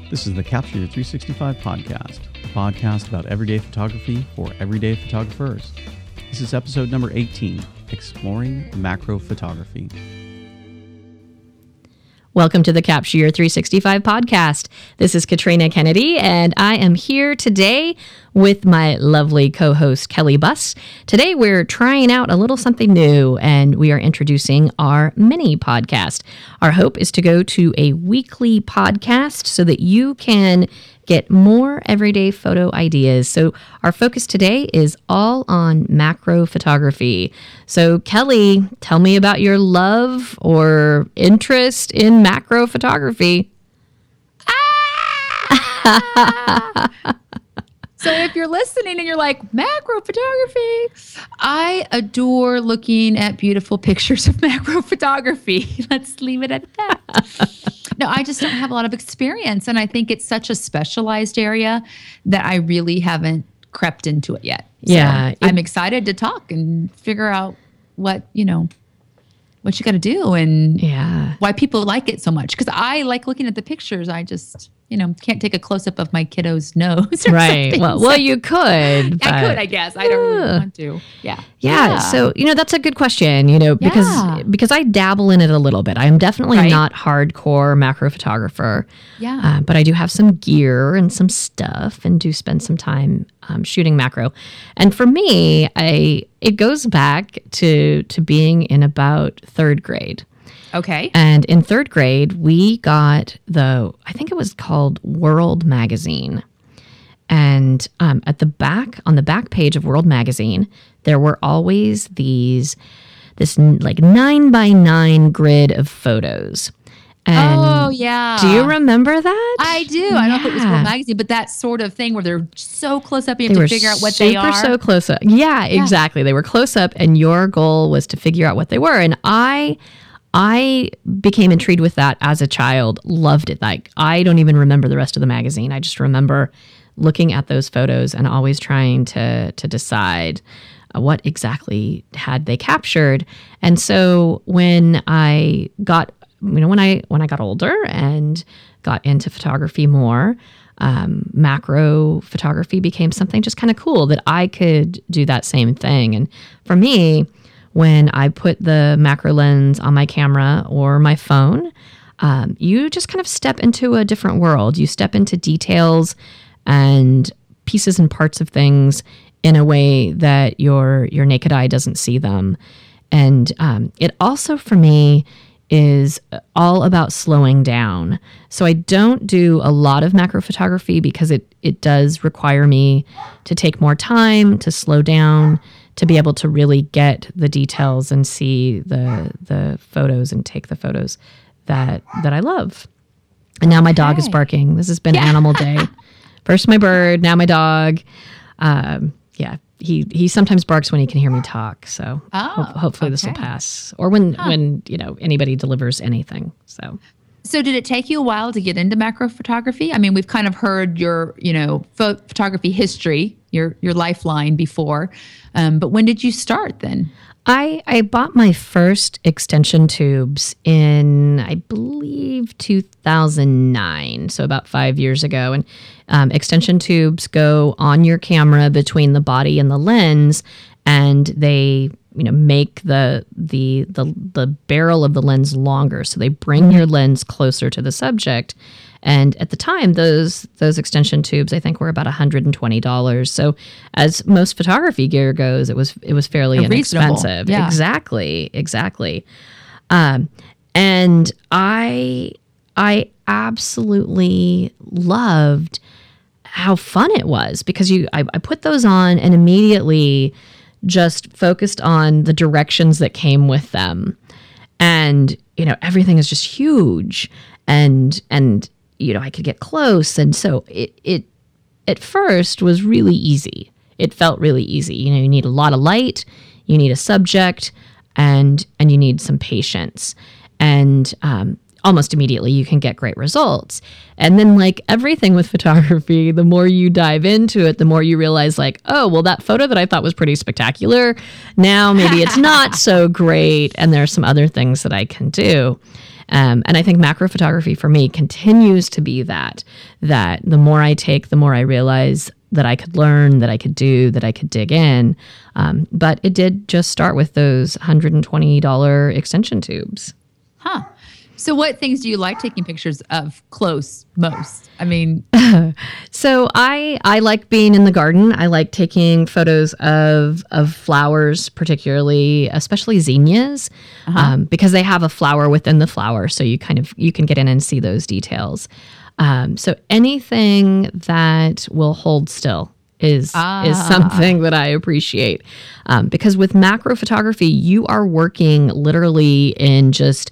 This is the Capture Your 365 podcast, a podcast about everyday photography for everyday photographers. This is episode number 18, Exploring Macro Photography. Welcome to the Capture Your 365 podcast. This is Katrina Kennedy, and I am here today with my lovely co-host, Kelly Buss. Today, we're trying out a little something new, and we are introducing our mini podcast. Our hope is to go to a weekly podcast so that you can get more everyday photo ideas. So our focus today is all on macro photography. So Kelly, tell me about your love or interest in macro photography. So if you're listening and you're like, macro photography, I adore looking at beautiful pictures of macro photography. Let's leave it at that. No, I just don't have a lot of experience. And I think it's such a specialized area that I really haven't crept into it yet. Yeah. So I'm excited to talk and figure out what you got to do and why people like it so much. Because I like looking at the pictures. I just, can't take a close-up of my kiddo's nose. Right. Well, you could. I could, I guess. I don't really want to. Yeah. So, that's a good question, because I dabble in it a little bit. I am definitely not hardcore macro photographer. Yeah. But I do have some gear and some stuff and do spend some time shooting macro. And for me, it goes back to being in about third grade. Okay. And in third grade, we got I think it was called World Magazine. And on the back page of World Magazine, there were always this 9x9 grid of photos. And do you remember that? I do. I don't know if it was World Magazine, but that sort of thing where they're so close up, you have to figure out what they are. They were so close up. Yeah, exactly. They were close up, and your goal was to figure out what they were. And I became intrigued with that as a child, loved it. Like, I don't even remember the rest of the magazine. I just remember looking at those photos and always trying to decide what exactly had they captured. And so when I got when I got older and got into photography more, macro photography became something just kind of cool that I could do that same thing. And for me, when I put the macro lens on my camera or my phone, you just kind of step into a different world. You step into details and pieces and parts of things in a way that your naked eye doesn't see them. And it also, for me, is all about slowing down. So I don't do a lot of macro photography because it does require me to take more time, to slow down, to be able to really get the details and see the photos and take the photos that I love. And now my dog is barking. This has been Animal Day. First my bird, now my dog. He sometimes barks when he can hear me talk. So hopefully this will pass. Or when anybody delivers anything. So did it take you a while to get into macro photography? I mean, we've kind of heard your, photography history, your lifeline before. But when did you start then? I bought my first extension tubes in, I believe, 2009, so about 5 years ago. And extension tubes go on your camera between the body and the lens, and they make the barrel of the lens longer, so they bring your lens closer to the subject. And at the time, those extension tubes, I think, were about $120. So, as most photography gear goes, it was fairly inexpensive. Yeah. Exactly. And I absolutely loved how fun it was because I put those on and immediately just focused on the directions that came with them, and everything is just huge and I could get close. And so it at first was really easy. It felt really easy. You need a lot of light, you need a subject, and you need some patience. And almost immediately you can get great results. And then, like everything with photography, the more you dive into it, the more you realize, like, oh, well, that photo that I thought was pretty spectacular, now maybe it's not so great, and there are some other things that I can do. And I think macro photography for me continues to be that the more I take, the more I realize that I could learn, that I could do, that I could dig in. But it did just start with those $120 extension tubes. Huh. So what things do you like taking pictures of close most? I mean, so I like being in the garden. I like taking photos of flowers, particularly, especially zinnias, because they have a flower within the flower. So you can get in and see those details. So anything that will hold still is something that I appreciate. Because with macro photography, you are working literally in just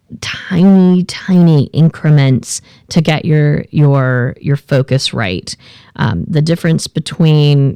tiny increments to get your focus right. The difference between,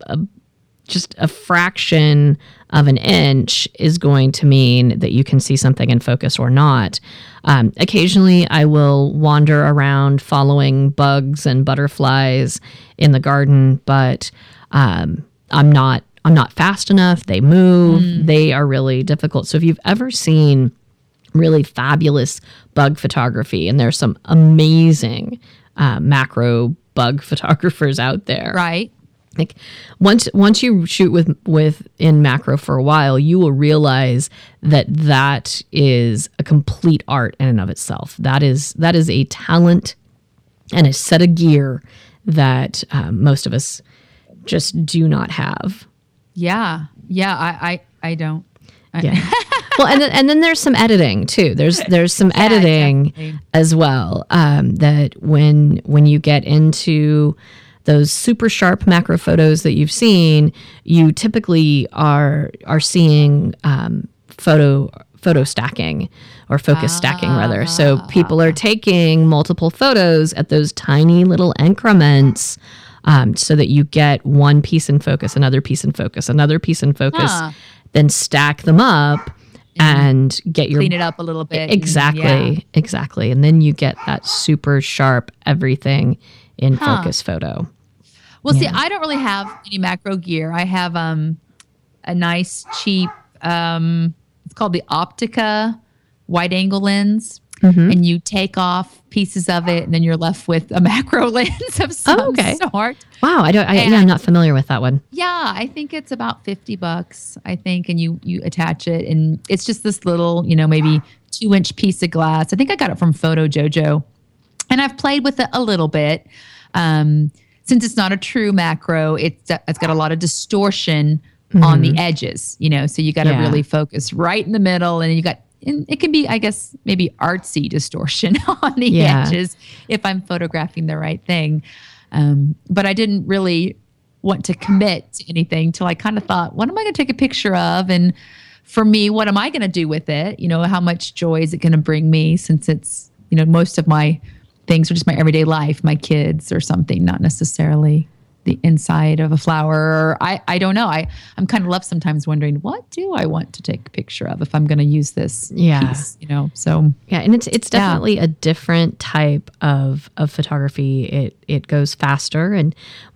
just a fraction of an inch is going to mean that you can see something in focus or not. Occasionally I will wander around following bugs and butterflies in the garden, but I'm not fast enough. They move. They are really difficult. So if you've ever seen really fabulous bug photography, and there's some amazing macro bug photographers out there. right. Like once you shoot with in macro for a while, you will realize that is a complete art in and of itself. That is a talent and a set of gear that most of us just do not have. Yeah. I don't. Yeah. Well, and then there's some editing too. There's some editing definitely. as well. That when you get into those super sharp macro photos that you've seen, you typically are seeing photo stacking or focus stacking rather. So people are taking multiple photos at those tiny little increments, so that you get one piece in focus, another piece in focus, another piece in focus, then stack them up and get your Clean it up a little bit. Exactly. And then you get that super sharp everything in focus photo. Well, see, I don't really have any macro gear. I have a nice cheap, it's called the Optica wide angle lens. And you take off pieces of it, and then you're left with a macro lens of some sort. Wow, I'm not familiar with that one. Yeah, I think it's about $50, I think, and you attach it, and it's just this little, maybe 2-inch piece of glass. I think I got it from Photo Jojo, and I've played with it a little bit. Since it's not a true macro, it's got a lot of distortion on the edges, so you got to really focus right in the middle, and you got. And it can be, I guess, maybe artsy distortion on the edges if I'm photographing the right thing. But I didn't really want to commit to anything till I kind of thought, what am I going to take a picture of? And for me, what am I going to do with it? How much joy is it going to bring me, since it's, most of my things are just my everyday life, my kids or something, not necessarily the inside of a flower. I don't know. I'm kind of left sometimes wondering, what do I want to take a picture of if I'm going to use this piece, so. Yeah. And it's definitely a different type of photography. It goes faster, and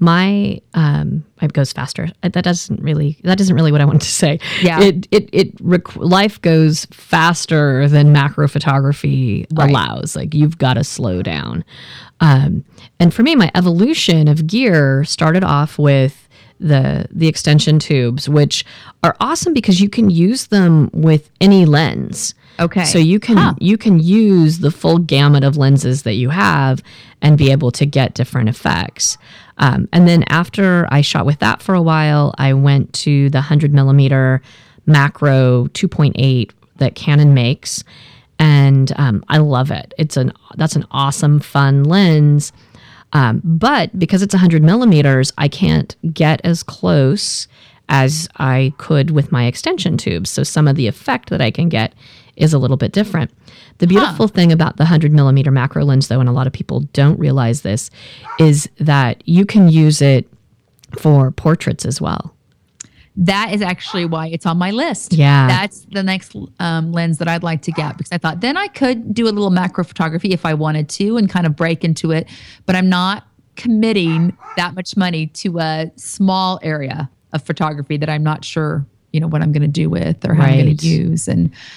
it goes faster. That isn't really what I wanted to say. Yeah. Life goes faster than macro photography allows. Like, you've got to slow down. And for me, my evolution of gear started off with the extension tubes, which are awesome because you can use them with any lens. Okay. So you can use the full gamut of lenses that you have and be able to get different effects. And then after I shot with that for a while, I went to the 100mm macro 2.8 that Canon makes. And I love it. That's an awesome, fun lens. But because it's 100mm, I can't get as close as I could with my extension tubes. So some of the effect that I can get is a little bit different. The beautiful thing about the 100mm macro lens, though, and a lot of people don't realize this, is that you can use it for portraits as well. That is actually why it's on my list. Yeah. That's the next lens that I'd like to get, because I thought then I could do a little macro photography if I wanted to and kind of break into it. But I'm not committing that much money to a small area of photography that I'm not sure, what I'm going to do with or how I'm going to use. And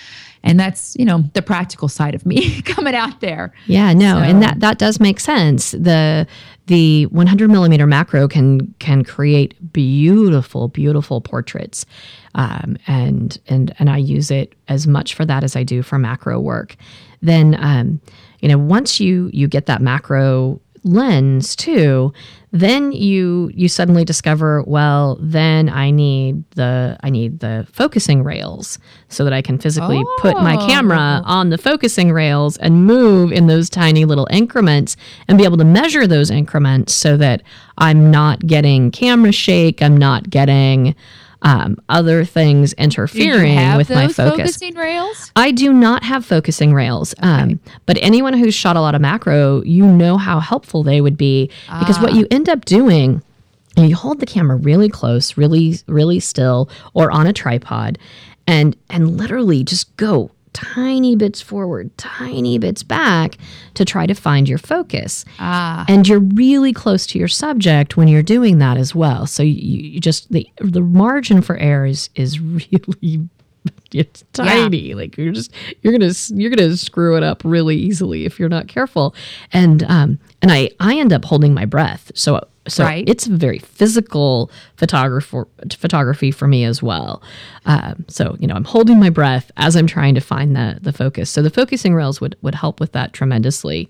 And that's, the practical side of me coming out there. Yeah, no, and that does make sense. The 100 millimeter macro can create beautiful, beautiful portraits, and I use it as much for that as I do for macro work. Then, once you get that macro lens too, then you suddenly discover, well, then I need the focusing rails so that I can physically put my camera on the focusing rails and move in those tiny little increments and be able to measure those increments so that I'm not getting camera shake, I'm not getting other things interfering with my focus. Focusing rails? I do not have focusing rails, but anyone who's shot a lot of macro, you know how helpful they would be, because what you end up doing, you hold the camera really close, really, really still, or on a tripod, and literally just go tiny bits forward, tiny bits back to try to find your focus. And you're really close to your subject when you're doing that as well. So you just, the margin for error is really, it's tiny. Yeah. Like you're gonna screw it up really easily if you're not careful. And I end up holding my breath. So right. It's very physical photography for me as well. So I'm holding my breath as I'm trying to find the focus. So the focusing rails would help with that tremendously.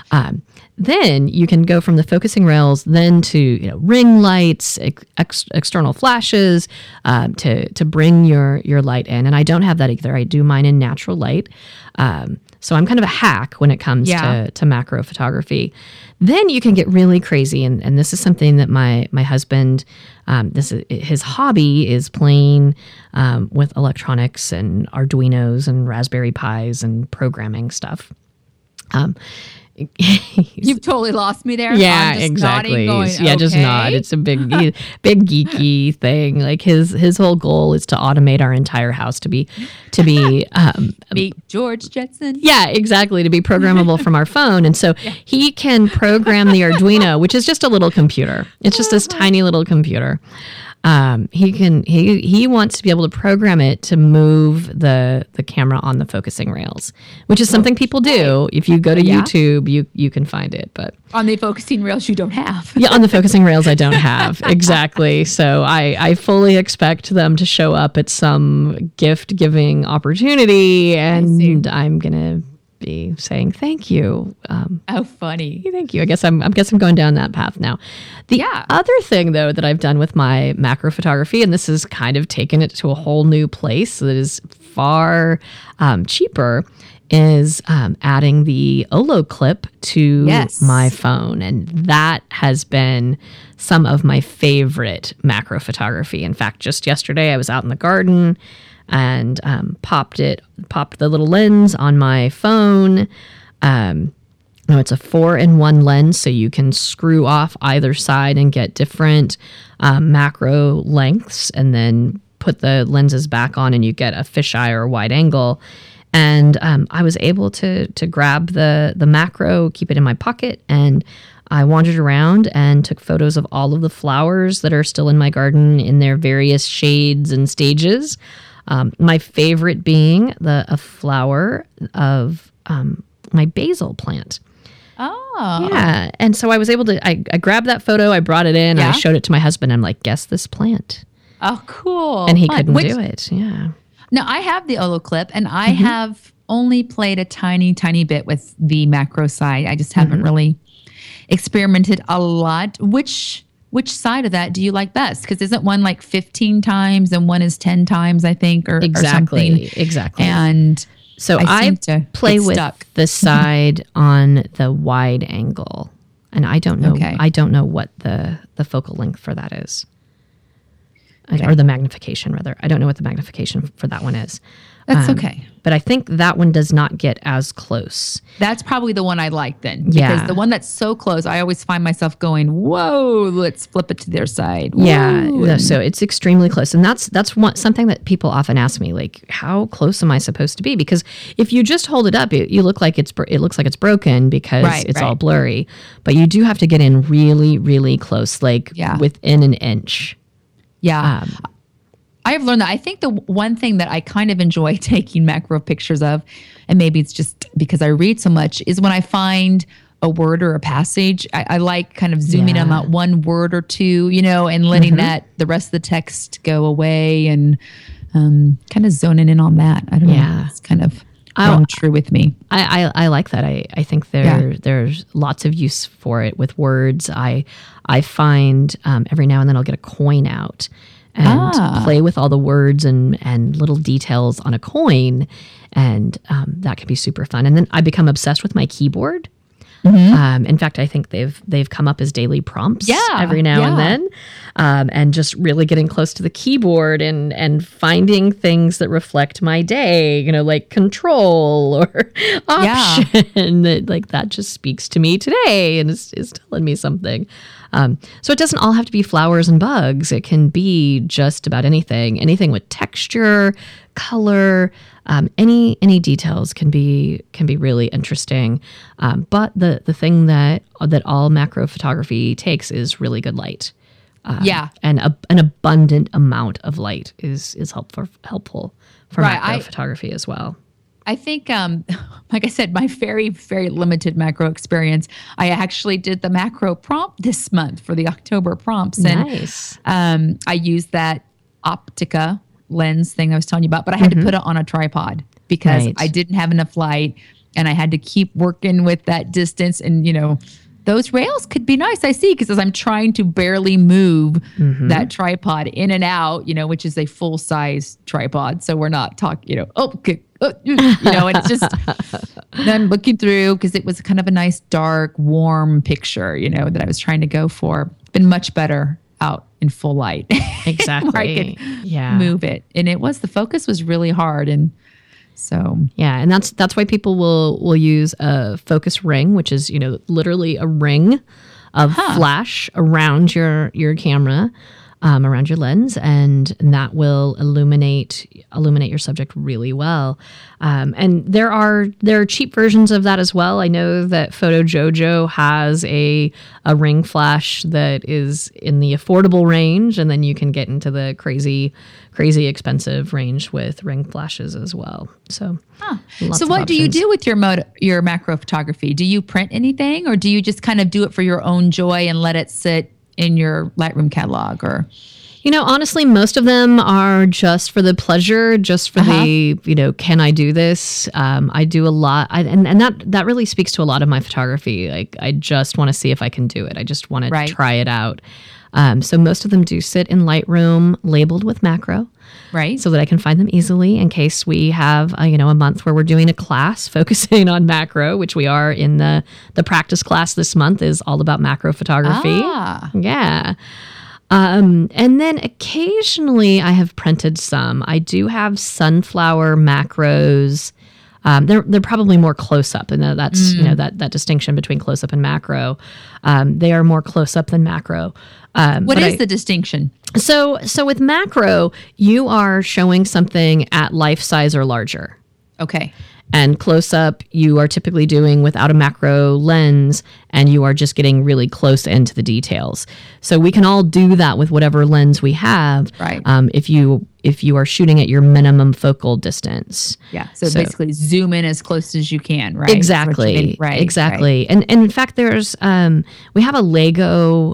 Then you can go from the focusing rails then to ring lights, external flashes, to bring your light in. And I don't have that either. I do mine in natural light. So I'm kind of a hack when it comes to macro photography. Then you can get really crazy, and this is something that my husband, his hobby is playing with electronics and Arduinos and Raspberry Pis and programming stuff. You've totally lost me there. Yeah, exactly. Just nod. It's a big geeky thing. Like his whole goal is to automate our entire house to be meet George Jetson. Yeah, exactly. To be programmable from our phone. And so he can program the Arduino, which is just a little computer. It's just this tiny little computer. He wants to be able to program it to move the camera on the focusing rails, which is something people do. If you go to YouTube, you can find it. But on the focusing rails, you don't have. Yeah, on the focusing rails, I don't have. Exactly. So I fully expect them to show up at some gift giving opportunity, and I'm gonna be saying thank you. Oh, funny. Thank you. I guess I'm going down that path now. The other thing, though, that I've done with my macro photography, and this has kind of taken it to a whole new place that is far cheaper, is adding the Olo clip to my phone. And that has been some of my favorite macro photography. In fact, just yesterday I was out in the garden and popped the little lens on my phone. It's a 4-in-1 lens, so you can screw off either side and get different macro lengths, and then put the lenses back on and you get a fisheye or wide angle. And I was able to grab the macro, keep it in my pocket, and I wandered around and took photos of all of the flowers that are still in my garden in their various shades and stages. My favorite being a flower of my basil plant. Oh. Yeah. And so I was able to, I grabbed that photo, I brought it in, I showed it to my husband. I'm like, guess this plant. Oh, cool. And he couldn't do it. Yeah. Now, I have the Olo clip, and I have only played a tiny, tiny bit with the macro side. I just haven't really experimented a lot. Which side of that do you like best? Because isn't one like 15 times and one is 10 times, I think, or something? Exactly. And so I play with the side on the wide angle, and I don't know. I don't know what the focal length for that is, or the magnification rather. I don't know what the magnification for that one is. That's okay. But I think that one does not get as close. That's probably the one I like then. Because the one that's so close, I always find myself going, whoa, let's flip it to their side. Whoa. Yeah. So it's extremely close. And that's something that people often ask me, like, how close am I supposed to be? Because if you just hold it up, it looks like it's broken because it's all blurry. But you do have to get in really, really close, like within an inch. Yeah. I have learned that. I think the one thing that I kind of enjoy taking macro pictures of, and maybe it's just because I read so much, is when I find a word or a passage, I like kind of zooming on that one word or two, and letting that the rest of the text go away and kind of zoning in on that. I don't know. It's kind of true with me. I like that. I think there's lots of use for it with words. I find every now and then I'll get a coin out and play with all the words and little details on a coin, and that can be super fun. And then I become obsessed with my keyboard. In fact, I think they've come up as daily prompts every now and then, and just really getting close to the keyboard and finding things that reflect my day, like control or option that just speaks to me today and is telling me something. So it doesn't all have to be flowers and bugs. It can be just about anything with texture, color, any details can be really interesting. But the thing that all macro photography takes is really good light. And an abundant amount of light is helpful for macro photography as well. I think, like I said, my very, very limited macro experience, I actually did the macro prompt this month for the October prompts. Nice. And I used that Optica lens thing I was telling you about, but I had to put it on a tripod because I didn't have enough light and I had to keep working with that distance. And, those rails could be nice, I see, because as I'm trying to barely move that tripod in and out, which is a full size tripod. So we're not talking, and it's just, then I'm looking through because it was kind of a nice, dark, warm picture, that I was trying to go for. Been much better out in full light. Exactly. Where I could move it. And the focus was really hard. And so and that's why people will use a focus ring, which is literally a ring of flash around your camera, around your lens, and that will illuminate your subject really well. And there are cheap versions of that as well. I know that Photo Jojo has a ring flash that is in the affordable range, and then you can get into the crazy expensive range with ring flashes as well. So, so what do you do with your macro photography? Do you print anything, or do you just kind of do it for your own joy and let it sit in your Lightroom catalog? Or honestly, most of them are just for the pleasure, just for the, can I do this? I do a lot. And that really speaks to a lot of my photography. Like, I just want to see if I can do it. I just want to try it out. So most of them do sit in Lightroom labeled with macro. Right. So that I can find them easily in case we have, a month where we're doing a class focusing on macro, which we are in the practice class this month is all about macro photography. Yeah. And then occasionally I have printed some. I do have sunflower macros. They're probably more close up, and that's that distinction between close up and macro. They are more close up than macro. What is the distinction? So with macro, you are showing something at life size or larger. Okay. And close up, you are typically doing without a macro lens, and you are just getting really close into the details. So we can all do that with whatever lens we have. Right. If you are shooting at your minimum focal distance. Yeah. So basically zoom in as close as you can, right? Exactly. Right. Exactly. Right. And in fact, there's we have a Lego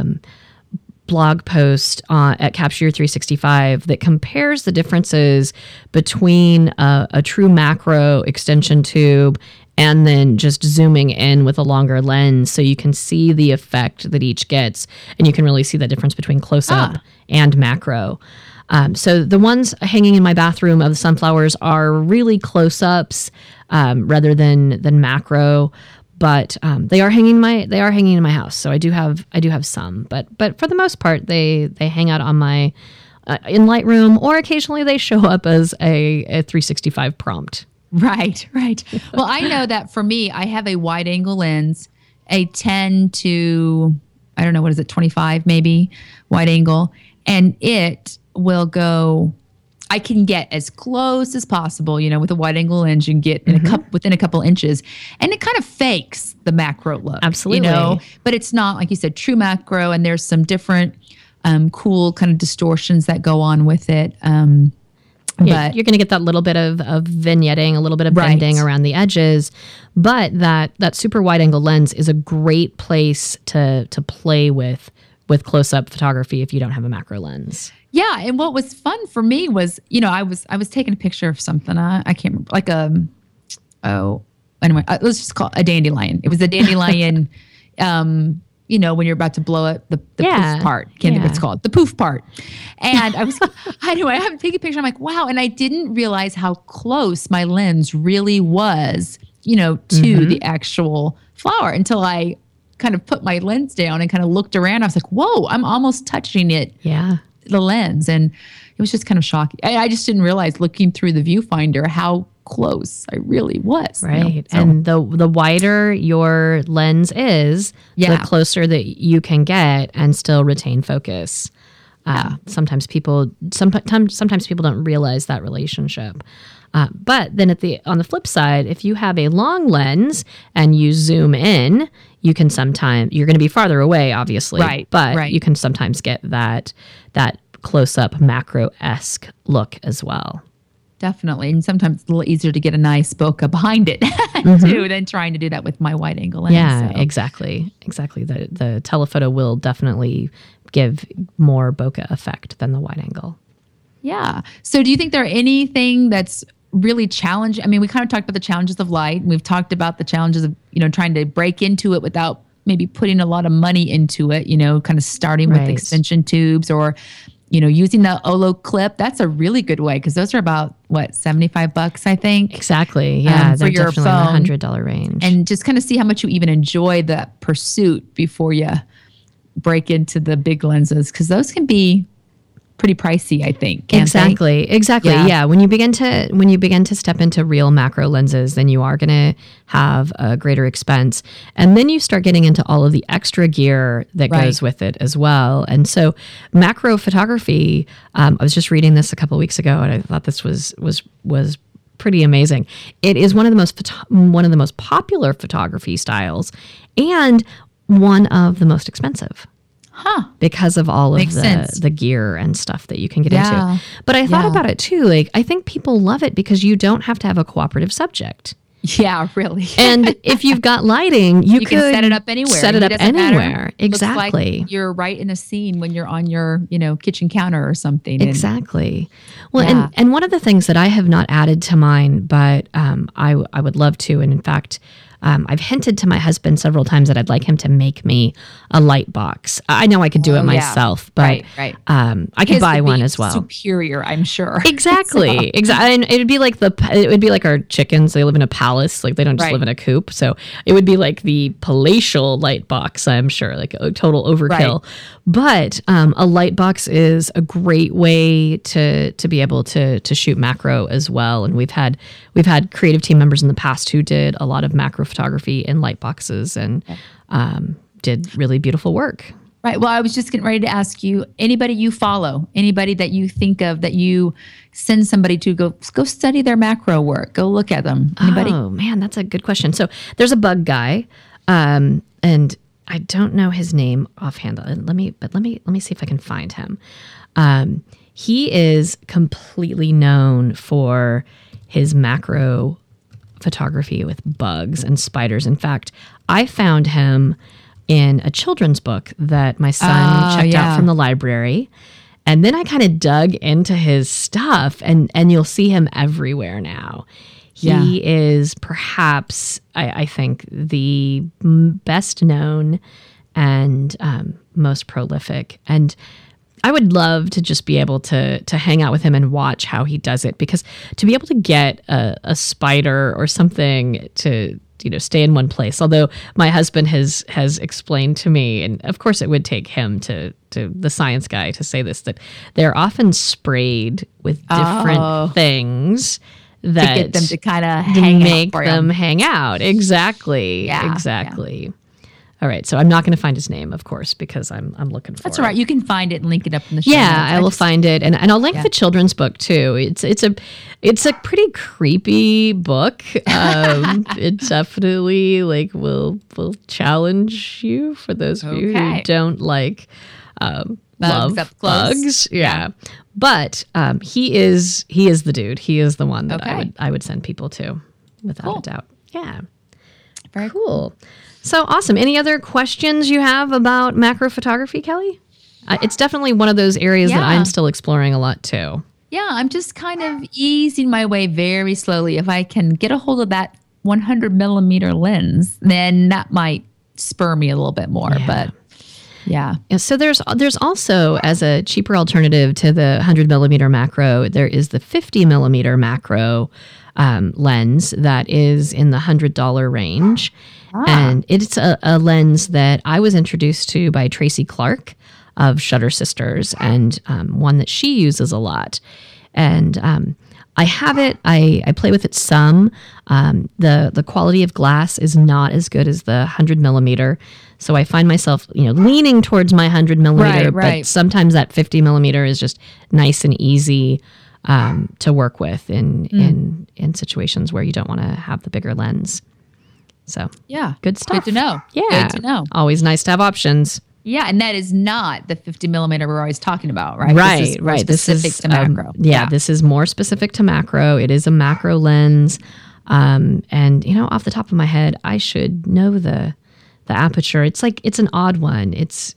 blog post at Capture Your 365 that compares the differences between a true macro extension tube and then just zooming in with a longer lens, so you can see the effect that each gets, and you can really see the difference between close-up and macro. So the ones hanging in my bathroom of the sunflowers are really close-ups rather than macro. But they are hanging in my house, so I do have some. But for the most part, they hang out on my in Lightroom, or occasionally they show up as a 365 prompt. Right. Well, I know that for me, I have a wide angle lens, a 10 to 25 maybe wide angle, and it will go. I can get as close as possible, with a wide angle lens, you can get within a couple inches, and it kind of fakes the macro look. Absolutely. But it's not, like you said, true macro, and there's some different cool kind of distortions that go on with it. But you're going to get that little bit of vignetting, a little bit of bending around the edges. But that super wide angle lens is a great place to play with close-up photography if you don't have a macro lens. Yeah, and what was fun for me was, I was taking a picture of something. I can't remember, like anyway, let's just call it a dandelion. It was a dandelion. When you're about to blow up the poof part, can't think what it's called, the poof part. And I was, anyway, I'm taking a picture. I'm like, wow. And I didn't realize how close my lens really was, to the actual flower until I kind of put my lens down and kind of looked around. I was like, whoa, I'm almost touching it. Yeah. The lens. And it was just kind of shocking. I just didn't realize looking through the viewfinder how close I really was. Right. So, and the wider your lens is, the closer that you can get and still retain focus. Sometimes people don't realize that relationship. But then on the flip side, if you have a long lens and you zoom in, you can you're going to be farther away, obviously. Right. But you can sometimes get that close-up macro-esque look as well. Definitely. And sometimes it's a little easier to get a nice bokeh behind it too than trying to do that with my wide angle lens. Yeah, exactly. The telephoto will definitely give more bokeh effect than the wide angle. Yeah. So do you think there are anything that's really challenging? I mean, we kind of talked about the challenges of light. And we've talked about the challenges of, trying to break into it without maybe putting a lot of money into it, kind of starting with extension tubes or, using the Olo clip. That's a really good way because those are about, $75, I think? Exactly. Yeah. For your phone. In the $100 range. And just kind of see how much you even enjoy the pursuit before you break into the big lenses because those can be pretty pricey, I think. Exactly. Yeah. When you begin to step into real macro lenses, then you are going to have a greater expense. And then you start getting into all of the extra gear that goes with it as well. And so macro photography, I was just reading this a couple of weeks ago and I thought this was pretty amazing. It is one of the most popular photography styles and one of the most expensive. Because of all of the gear and stuff that you can get into. But I thought about it too. Like, I think people love it because you don't have to have a cooperative subject. Yeah, really. And if you've got lighting, you can set it up anywhere. Exactly. Like you're right in a scene when you're on your, kitchen counter or something. Exactly. Well, and one of the things that I have not added to mine, but I would love to, and in fact, I've hinted to my husband several times that I'd like him to make me a light box. I know I could do it myself, but I could buy one as well. Superior, I'm sure. Exactly. Exactly. And it would be like our chickens. They live in a palace. Like they don't just live in a coop. So it would be like the palatial light box, I'm sure, like a total overkill. Right. But a light box is a great way to be able to shoot macro as well. And we've had creative team members in the past who did a lot of macro photography in light boxes and did really beautiful work. Right. Well, I was just getting ready to ask you, anybody you follow, anybody that you think of that you send somebody to go study their macro work, go look at them. Anybody? Oh man, that's a good question. So there's a bug guy, and I don't know his name offhand. Let me see if I can find him. He is completely known for his macro photography with bugs and spiders. In fact, I found him in a children's book that my son checked out from the library. And then I kind of dug into his stuff and you'll see him everywhere now. He is perhaps, I think, the best known and most prolific. And I would love to just be able to hang out with him and watch how he does it, because to be able to get a spider or something to stay in one place, although my husband has explained to me, and of course it would take him to the science guy to say this, that they're often sprayed with different things that to get them to kind of make them hang out. Exactly. Exactly. Yeah. All right, so I'm not going to find his name, of course, because I'm looking for it. That's all right. You can find it and link it up in the show notes. I will find it, and I'll link the children's book too. It's a pretty creepy book. It definitely will challenge you for those of you who don't like love up close. bugs. Yeah. But he is the dude. He is the one that I would send people to, without a doubt. Yeah. Very Cool. So awesome. Any other questions you have about macro photography, Kelly? It's definitely one of those areas that I'm still exploring a lot too. Yeah, I'm just kind of easing my way very slowly. If I can get a hold of that 100 millimeter lens, then that might spur me a little bit more. Yeah. But yeah. So there's also, as a cheaper alternative to the 100 millimeter macro, there is the 50 millimeter macro lens that is in the $100 range. And it's a lens that I was introduced to by Tracy Clark of Shutter Sisters, and one that she uses a lot. And I have it. I play with it some. The quality of glass is not as good as the 100 millimeter, so I find myself leaning towards my 100 millimeter. Right. But sometimes that 50 millimeter is just nice and easy to work with in situations where you don't want to have the bigger lens. So Yeah. good stuff. Good to know. Yeah, Good to know. Always nice to have options. Yeah, and that is not the 50 millimeter we're always talking about, right? Right, This is more right. specific to macro. This is more specific to macro. It is a macro lens. And off the top of my head, I should know the aperture. It's an odd one. It's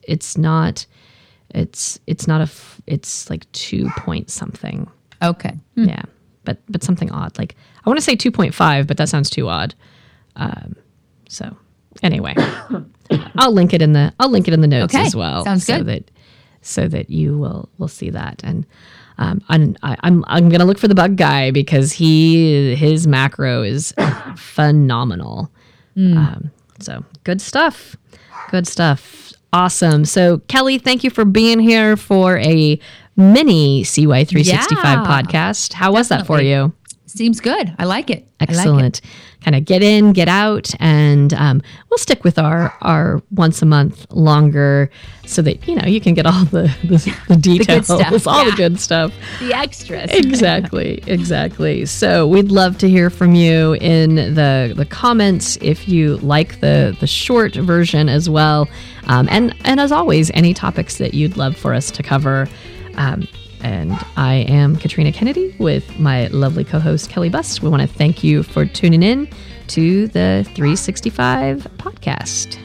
like 2 point something. Okay. Yeah. But something odd. Like I want to say 2.5, but that sounds too odd. So anyway, I'll link it in the notes Okay. as well. Sounds good. So that you will see that. And I'm gonna look for the bug guy because his macro is phenomenal. So good stuff. Awesome. So Kelly, thank you for being here for a mini CY365 podcast. How was that for you? Seems good. I like it. Excellent. Kind of get in, get out, and we'll stick with our once a month longer so that you can get all the details, stuff, all the good stuff. The extras. Exactly. So we'd love to hear from you in the comments if you like the short version as well. And as always, any topics that you'd love for us to cover. And I am Katrina Kennedy with my lovely co-host Kelly Bust. We want to thank you for tuning in to the 365 podcast.